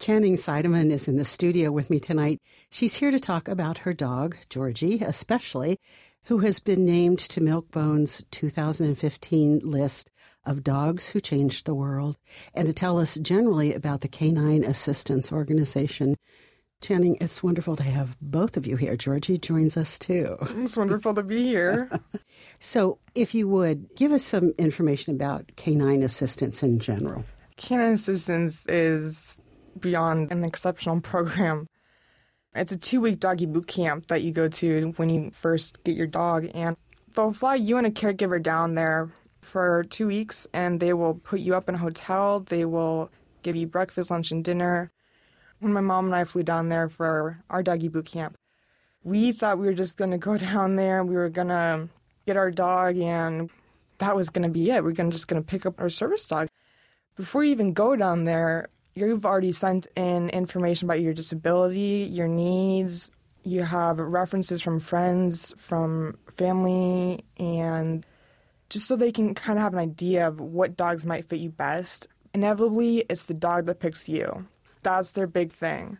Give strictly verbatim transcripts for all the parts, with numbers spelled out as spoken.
Channing Seidemann is in the studio with me tonight. She's here to talk about her dog, Georgie, especially, who has been named to Milk-Bone's two thousand fifteen list of dogs who changed the world, and to tell us generally about the Canine Assistance Organization. Channing, it's wonderful to have both of you here. Georgie joins us too. It's wonderful to be here. So if you would, give us some information about Canine Assistance in general. Canine Assistance is beyond an exceptional program. It's a two-week doggy boot camp that you go to when you first get your dog, and they'll fly you and a caregiver down there for two weeks, and they will put you up in a hotel. They will give you breakfast, lunch, and dinner. When my mom and I flew down there for our doggy boot camp, we thought we were just going to go down there, and we were going to get our dog, and that was going to be it. We we're gonna, just going to pick up our service dog. Before you even go down there, you've already sent in information about your disability, your needs. You have references from friends, from family, and just so they can kind of have an idea of what dogs might fit you best. Inevitably, it's the dog that picks you. That's their big thing.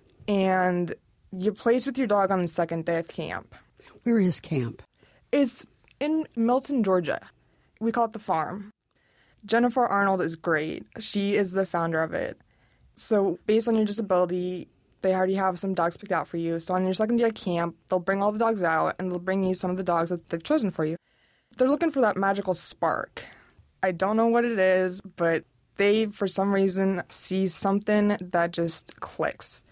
And you're placed with your dog on the second day of camp. Where is camp? It's in Milton, Georgia. We call it the farm. Jennifer Arnold is great. She is the founder of it. So based on your disability, they already have some dogs picked out for you. So on your second day of camp, they'll bring all the dogs out, and they'll bring you some of the dogs that they've chosen for you. They're looking for that magical spark. I don't know what it is, but they, for some reason, see something that just clicks.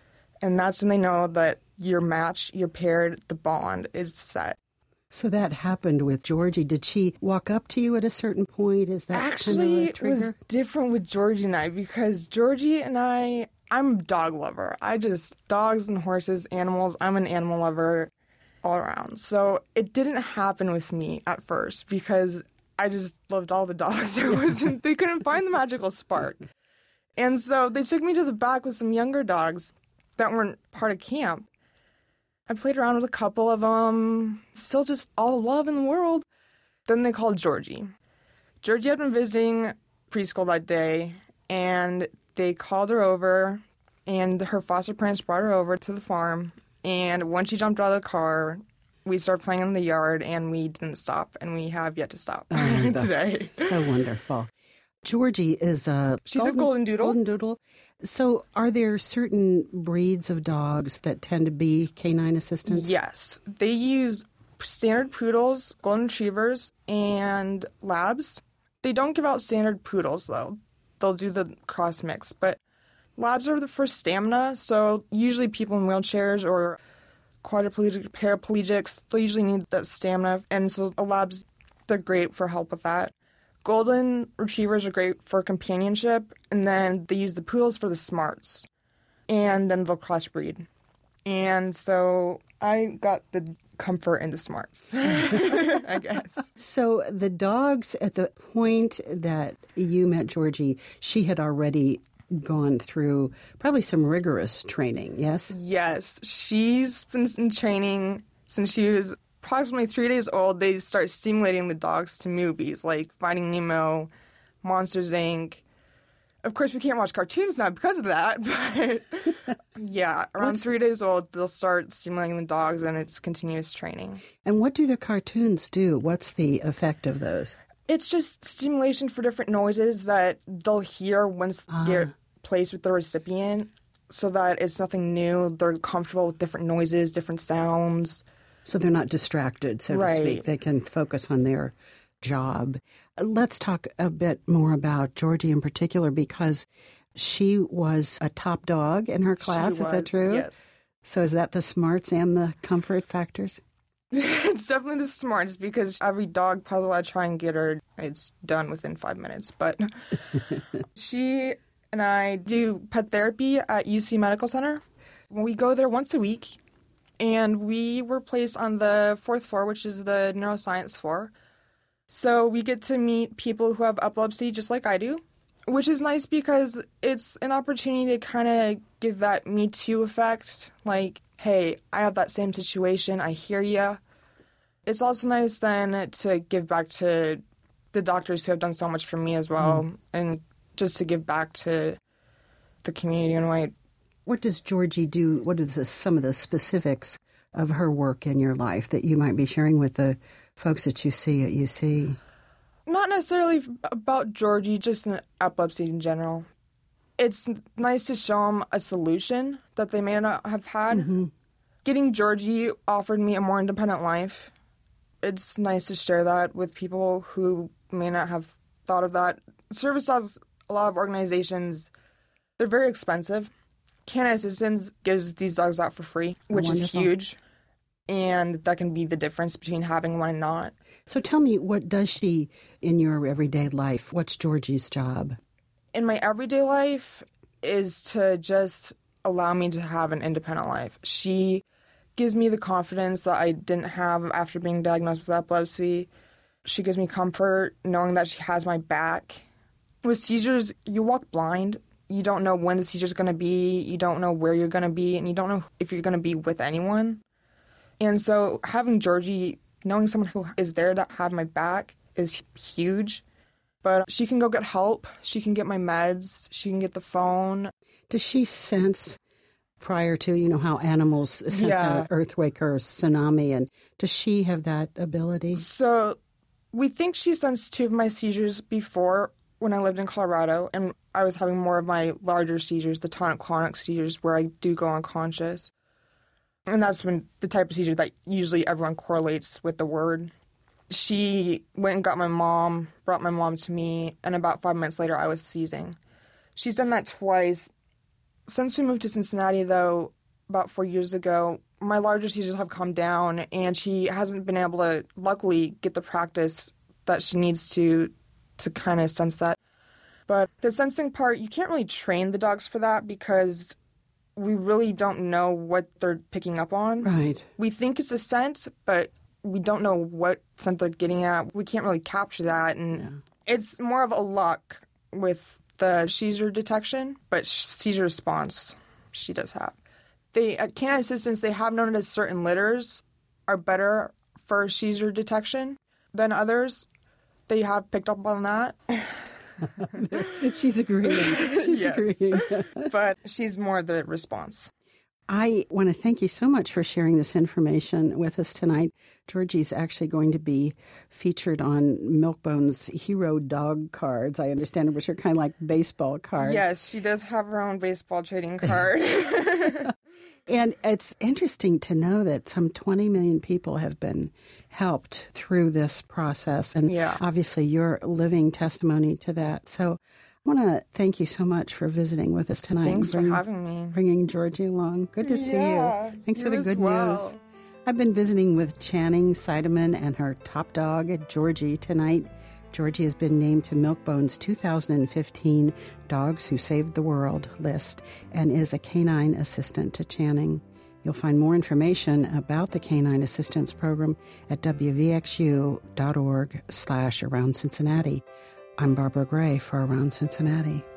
And that's when they know that you're matched, you're paired, the bond is set. So that happened with Georgie. Did she walk up to you at a certain point? Is that Actually, kind of a it trigger? was different with Georgie and I, because Georgie and I, I'm a dog lover. I just, dogs and horses, animals, I'm an animal lover all around. So it didn't happen with me at first, because I just loved all the dogs. There wasn't, they couldn't find the magical spark. And so they took me to the back with some younger dogs that weren't part of camp. I played around with a couple of them, still just all the love in the world. Then they called Georgie. Georgie had been visiting preschool that day, and they called her over, and her foster parents brought her over to the farm. And when she jumped out of the car, we started playing in the yard, and we didn't stop, and we have yet to stop oh, today. So wonderful. Georgie is a She's golden, a golden doodle. Golden doodle. So are there certain breeds of dogs that tend to be canine assistants? Yes. They use standard poodles, golden retrievers, and labs. They don't give out standard poodles, though. They'll do the cross mix. But labs are the for stamina, so usually people in wheelchairs or quadriplegic, paraplegics, they usually need that stamina. And so the labs, they're great for help with that. Golden retrievers are great for companionship, and then they use the poodles for the smarts, and then they'll crossbreed. And so I got the comfort in the smarts, I guess. So the dogs, at the point that you met Georgie, she had already gone through probably some rigorous training, yes? Yes. She's been in training since she was approximately three days old. They start stimulating the dogs to movies like Finding Nemo, Monsters, Incorporated. Of course, we can't watch cartoons now because of that, but yeah, around What's... three days old, they'll start stimulating the dogs, and it's continuous training. And what do the cartoons do? What's the effect of those? It's just stimulation for different noises that they'll hear once ah. they're placed with the recipient, so that it's nothing new. They're comfortable with different noises, different sounds. So they're not distracted, so right. to speak. They can focus on their job. Let's talk a bit more about Georgie in particular, because she was a top dog in her class. She is was, that true? Yes. So is that the smarts and the comfort factors? It's definitely the smarts, because every dog puzzle I try and get her, it's done within five minutes. But she and I do pet therapy at U C Medical Center. We go there once a week. And we were placed on the fourth floor, which is the neuroscience floor. So we get to meet people who have epilepsy just like I do, which is nice because it's an opportunity to kind of give that Me Too effect. Like, hey, I have that same situation. I hear ya. It's also nice then to give back to the doctors who have done so much for me as well, mm. and just to give back to the community in White. What does Georgie do? What is the, some of the specifics of her work in your life that you might be sharing with the folks that you see at U C? Not necessarily about Georgie, just in epilepsy in general. It's nice to show them a solution that they may not have had. Mm-hmm. Getting Georgie offered me a more independent life. It's nice to share that with people who may not have thought of that. Service dogs, a lot of organizations, they're very expensive. Canine Assistance gives these dogs out for free, which oh, is huge. And that can be the difference between having one and not. So tell me, what does she in your everyday life? What's Georgie's job? In my everyday life is to just allow me to have an independent life. She gives me the confidence that I didn't have after being diagnosed with epilepsy. She gives me comfort knowing that she has my back. With seizures, you walk blind. You don't know when the seizure's going to be. You don't know where you're going to be. And you don't know if you're going to be with anyone. And so having Georgie, knowing someone who is there to have my back is huge. But she can go get help. She can get my meds. She can get the phone. Does she sense prior to, you know, how animals sense yeah. an earthquake or a tsunami? And does she have that ability? So we think she sensed two of my seizures before when I lived in Colorado. And I was having more of my larger seizures, the tonic-clonic seizures, where I do go unconscious. And that's when the type of seizure that usually everyone correlates with the word. She went and got my mom, brought my mom to me, and about five minutes later, I was seizing. She's done that twice. Since we moved to Cincinnati, though, about four years ago, my larger seizures have calmed down, and she hasn't been able to, luckily, get the practice that she needs to to kind of sense that. But the sensing part, you can't really train the dogs for that because we really don't know what they're picking up on. Right. We think it's a scent, but we don't know what scent they're getting at. We can't really capture that. And yeah. It's more of a luck with the seizure detection, but seizure response she does have. They, at Canine Assistance, they have noted certain litters are better for seizure detection than others. They have picked up on that. She's agreeing. She's yes. agreeing. But she's more the response. I want to thank you so much for sharing this information with us tonight. Georgie's actually going to be featured on Milk-Bone's Hero Dog cards, I understand, which are kind of like baseball cards. Yes, she does have her own baseball trading card. And it's interesting to know that some twenty million people have been helped through this process. And yeah. obviously you're living testimony to that. So I want to thank you so much for visiting with us tonight. Thanks bring, for having me. Bringing Georgie along. Good to yeah, see you. Thanks you for the good well. news. I've been visiting with Channing Seidemann and her top dog, Georgie, tonight. Georgie has been named to Milk-Bone's two thousand fifteen Dogs Who Saved the World list and is a canine assistant to Channing. You'll find more information about the Canine Assistance Program at w v x u dot org slash around Cincinnati. I'm Barbara Gray for Around Cincinnati.